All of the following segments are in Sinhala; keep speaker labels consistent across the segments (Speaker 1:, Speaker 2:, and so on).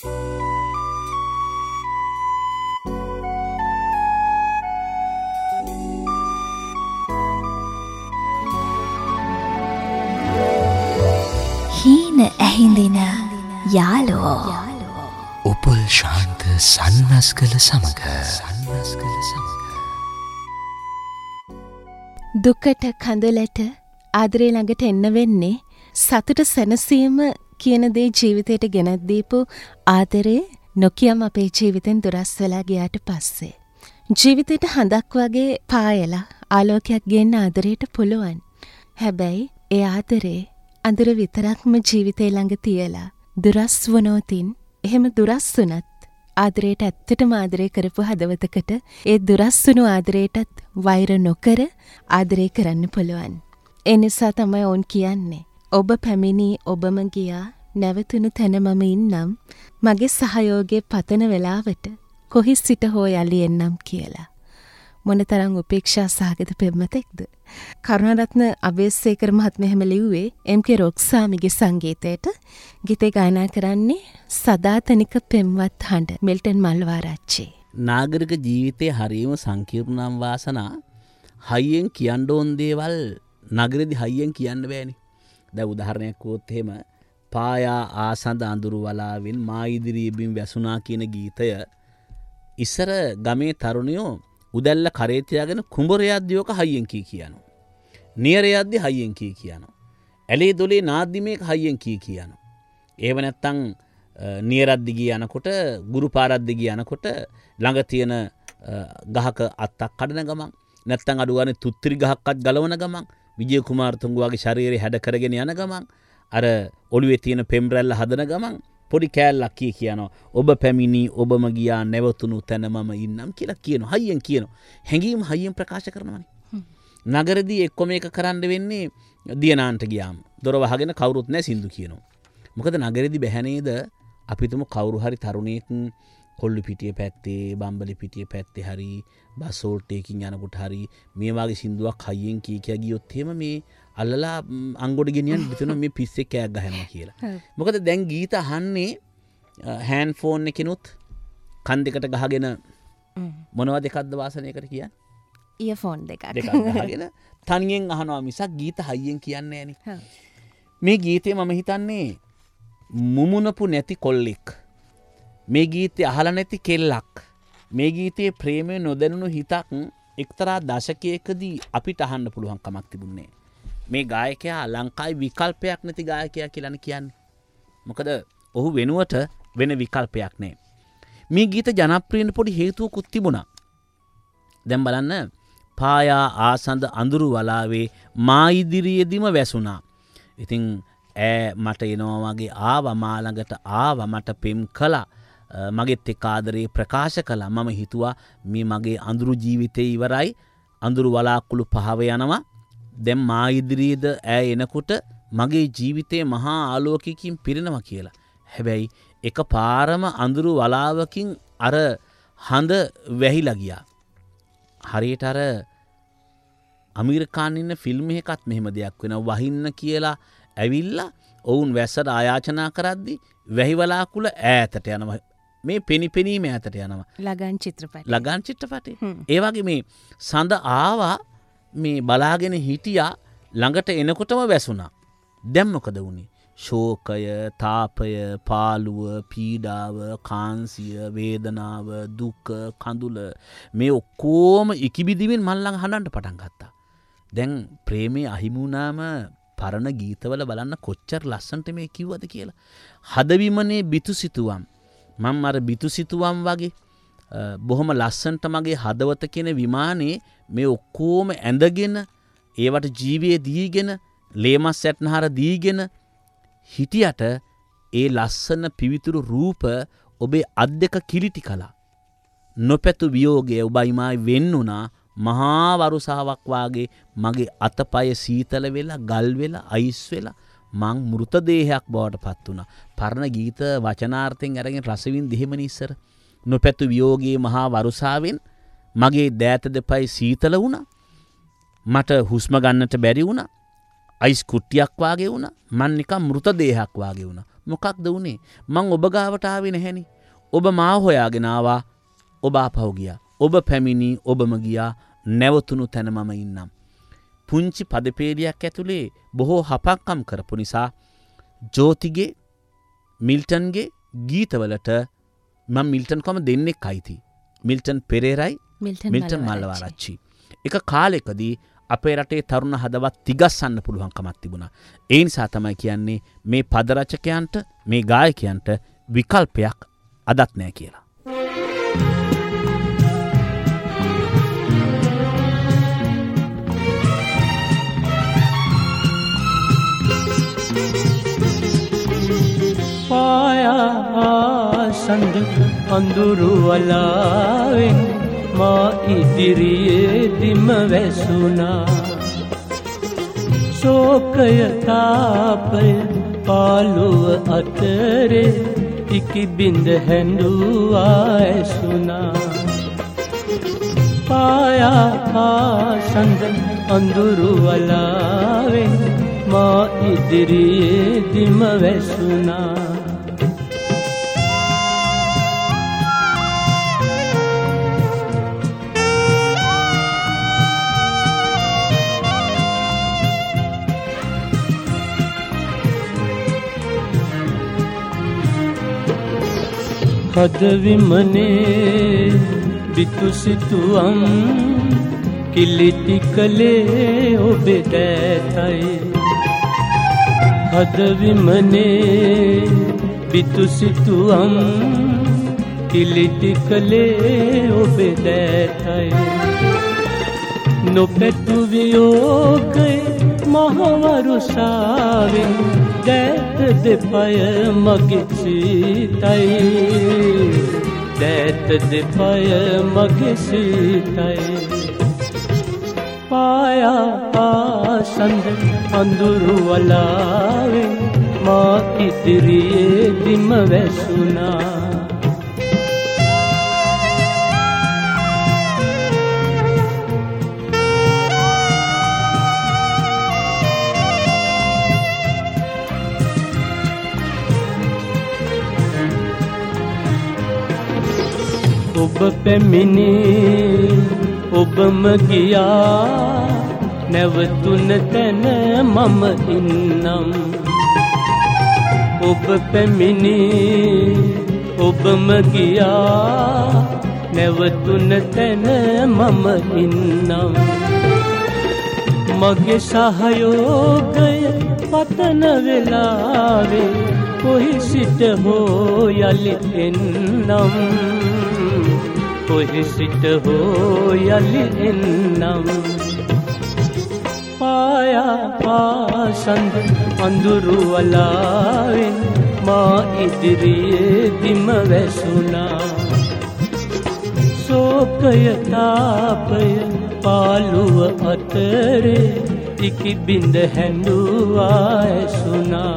Speaker 1: හීන ඇහිඳින යාලෝ
Speaker 2: උපුල් ශාන්ත සන්නස්කල සමග
Speaker 3: දුකට කඳලට ආදරේ ළඟට එන්න වෙන්නේ සතුට සැනසීම කියන දේ ජීවිතයට ගෙනත් දීපු ආදරේ නොකියම් අපේ ජීවිතෙන් දුරස් වෙලා ගියාට පස්සේ ජීවිතයට හඳක් වගේ පායලා ආලෝකයක් ගේන්න ආදරයට පුළුවන්. හැබැයි ඒ ආදරේ අඳුර විතරක්ම ජීවිතේ ළඟ තියලා දුරස් වුණොතින් එහෙම දුරස් වුණත් ආදරයට ඇත්තටම ආදරේ කරපු හදවතකට ඒ දුරස් වුණු ආදරයටත් වෛර නොකර ආදරේ කරන්න පුළුවන්. ඒ නිසා තමයි ඔවුන් කියන්නේ ඔබ පැමිණි ඔබම ගියා නැවතුණු තැන මම ඉන්නම් මගේ සහයෝගයේ පතන වෙලාවට කොහි සිට හෝ යලි එන්නම් කියලා. මොනතරම් උපේක්ෂා සහගත පෙම්වතෙක්ද? කරුණාරත්න අබේසේකර මහත්මයා හැම ලිව්වේ එම්.කේ. රොක්සාමිගේ සංගීතයට ගීතේ ගායනා කරන්නේ සදාතනික පෙම්වත් හඬ මිල්ටන් මල්වාරච්චි.
Speaker 4: නාගරික ජීවිතයේ හරියම සංකීර්ණම් වාසනා හයියෙන් කියන්න ඕන දේවල් නගරෙදි හයියෙන් කියන්න බෑනේ. දැන් උදාහරණයක් වුවොත් එහෙම පායා ආසඳ අඳුරු වලාවෙන් මා ඉදිරියේ බිම් වැසුණා කියන ගීතය ඉස්සර ගමේ තරුණයෝ උදැල්ල කරේ තියාගෙන කුඹරයක්දියෝක හයියෙන් කී කියනවා. නියරයක්දි හයියෙන් කී කියනවා. ඇලේ දොලේ නාද්දි මේක හයියෙන් කී කියනවා. ඒව නැත්තම් නියරද්දි ගිය යනකොට ගුරු පාරද්දි ගිය යනකොට ළඟ තියෙන ගහක අත්තක් කඩන ගමන් නැත්තම් අඩු ගානේ තුත්තිරි ගහක්වත් ගලවන ගමන් විජය කුමාරතුංගගේ ශරීරය හැඩ කරගෙන යන ගමන් අර ඔළුවේ තියෙන පෙම් රැල්ල හදන ගමන් පොඩි කෑල්ලක් කියනවා. ඔබ පැමිණි ඔබම ගියා නැවතුණු තැන මම ඉන්නම් කියලා කියනවා. හයියෙන් කියනවා. හැඟීම් හයියෙන් ප්‍රකාශ කරනවානේ. නගරදී එක්ක මේක කරන්න වෙන්නේ දියනාන්ට ගියාම. දොර වහගෙන කවුරුත් නැහැ සින්දු කියනවා. මොකද නගරදී බැහැ නේද? අපි තුමු කවුරු හරි තරුණයෙක් කොල්ලු පිටියේ පැත්තේ බම්බලි පිටියේ පැත්තේ හරි බස් ඕල්ටේකින් යනකොට හරි මේ වගේ සින්දුවක් හයියෙන් කී ගියොත් එහෙම මේ අල්ලලා අංගොඩ ගෙනියන්න හිතනවා මේ පිස්සෙක් කෑක් ගහනවා කියලා. මොකද දැන් ගීත අහන්නේ හෑන්ඩ් ෆෝන් එකකිනුත් කන් දෙකට ගහගෙන මොනවද එකක්ද වාසනයකට කියන්නේ?
Speaker 3: ඉයර්ෆෝන් දෙකක්
Speaker 4: ගහගෙන තනියෙන් අහනවා මිසක් ගීත හයියෙන් කියන්නේ නෑනේ. මේ ගීතේ මම හිතන්නේ මුමුණපු නැති කොල්ලෙක්. මේ ගීතේ අහලා නැති කෙල්ලක්. මේ ගීතයේ ප්‍රේමය නොදැනුණු හිතක් එක්තරා දශකයකදී අපිට අහන්න පුළුවන් කමක් තිබුණේ. මේ ගායකයා ලංකාවේ විකල්පයක් නැති ගායකයා කියලා කියන්නේ. මොකද ඔහු වෙනුවට වෙන විකල්පයක් නැහැ. මේ ගීත ජනප්‍රිය වෙන්න පොඩි හේතුවකුත් තිබුණා. දැන් බලන්න පායා ආසඳ අඳුරු වලාවේ මා ඉදිරියේදීම වැසුණා. ඉතින් මට එනවා වගේ ආවා මා ළඟට ආවා මට පෙම් කළා. මගෙත් එක්ක ආදරේ ප්‍රකාශ කළා. මම හිතුවා මේ මගේ අඳුරු ජීවිතේ ඉවරයි. අඳුරු වලාකුළු පහව යනවා. දැන් මා ඉදිරියේද එනකොට මගේ ජීවිතේ මහා ආලෝකයකින් පිරෙනවා කියලා. හැබැයි එකපාරම අඳුරු වලාවකින් අර හඳ වැහිලා ගියා. හරියට අර අමීර් ખાන් ඉන්න ෆිල්ම් එකකත් මෙහෙම දෙයක් වෙනවා. වහින්න කියලා ඇවිල්ලා ඔවුන් වැස්සට ආයාචනා කරද්දි වැහි වලාකුළ ඈතට යනවා. මේ පෙනිපෙනීම ඈතට යනවා. ලගන් චිත්‍රපටේ. ඒ වගේ මේ සඳ ආවා මේ බලාගෙන හිටියා ළඟට එනකොටම වැසුණා. දැන් මොකද වුනේ? ශෝකය, තාපය, පාළුව, පීඩාව, කාන්සිය, වේදනාව, දුක, කඳුල මේ ඔක්කොම ඉකිබිදිමින් මන් ළඟ හඬන්න පටන් ගත්තා. දැන් ප්‍රේමයේ අහිමි වුණාම පරණ ගීතවල බලන්න කොච්චර ලස්සනට මේ කිව්වද කියලා. හදවිමනේ බිතුසිතුවම්. මම අර බිතුසිතුවම් වගේ බොහොම ලස්සනට මගේ හදවත කියන විමානේ මේ ඔක්කොම ඇඳගෙන ඒවට ජීවිතය දීගෙන ලේමස් ඇටනහර දීගෙන හිටියට ඒ ලස්සන පිවිතුරු රූප ඔබේ අත් දෙක කිලිටි කළා. නොපැතු වියෝගය ඔබයි මායි වෙන්නුණා. මහා වරුසාවක් වාගේ මගේ අතපය සීතල වෙලා ගල් වෙලා අයිස් වෙලා මං මෘත දේහයක් බවට පත් වුණා. පරණ ගීත වචනාර්ථයෙන් අරගෙන රසවින් දෙහෙමනේ ඉස්සර. නොපැතු වියෝගයේ මහා වරුසාවෙන් මගේ දෑත දෙපයි සීතල වුණා. මට හුස්ම ගන්නට බැරි වුණා. අයිස් කුට්ටියක් වාගේ වුණා. මං නිකන් මෘත දේහයක් වාගේ වුණා. මොකක්ද වුණේ? මං ඔබ ගාවට ආවේ නැහෙනි. ඔබ මාව හොයාගෙන ආවා. ඔබ ආපහු ගියා. ඔබ පැමිණි ඔබම ගියා. නැවතුණු තැන මම ඉන්නම්. පුංචි පදපේලියක් ඇතුලේ බොහෝ හපක්කම් කරපු නිසා ජෝතිගේ මිල්ටන්ගේ ගීතවලට මම මිල්ටන් කොම දෙන්නෙක් අයිති. මිල්ටන් පෙරේරයි මිල්ටන් මල්ලවාරච්චි. එක කාලෙකදී අපේ රටේ තරුණ හදවත් තිගස්සන්න පුළුවන්කමක් තිබුණා. ඒ නිසා තමයි කියන්නේ මේ පදරචකයන්ට මේ ගායකයන්ට විකල්පයක් අදත් නෑ කියලා.
Speaker 5: පායා සඳ අඳුරු වලාවෙන් මා ඉදිරියේ දිම වැසුණා. ශෝකය තාපය පාළුව අතරේ ඉකිබිඳ හැඬුවා ඇසුණා. පායා සඳ අඳුරු වලාවෙන් මා ඉදිරියේ දිම වැසුණා. හදවිමනේ බිතුසිතුවම් කිලිටි කලේ ඔබේ දෑතයි. හදවිමනේ බිතුසිතුවම් කිලිටි කලේ ඔබේ දෑතයි. නොපැතු වියෝගය මහවරුසාවෙන් දෑත දෙපය මගේ සිතයි. දෑත දෙපය මගේ සිතයි. පායා සඳ අඳුරු වලාවෙන් මා ඉදිරියේ දිම වැසුණා. ඔබ පැමිණේ ඔබම ගියා. නැවතුන තැන මම ඉන්නම්. ඔබ පැමිණේ ඔබම ගියා. නැවතුන තැන මම ඉන්නම්. මගේ සහයෝගය පතන වෙලාවේ කොහි සිට හෝ යලි එන්නම්. කොහි සිට හෝ යලි එන්නම්. පායා සඳ අඳුරු වලාවෙන් මා ඉදිරියේ දිම වැසුණා. ශෝකය තාපය පාළුව අතරේ ඉකිබිඳ හැඬුවා ඇසුණා.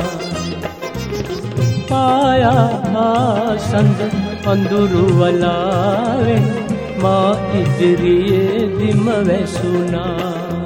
Speaker 5: පායා සඳ අඳුරු වලාවෙන් මා ඉදිරියේ දිම වැසුණා.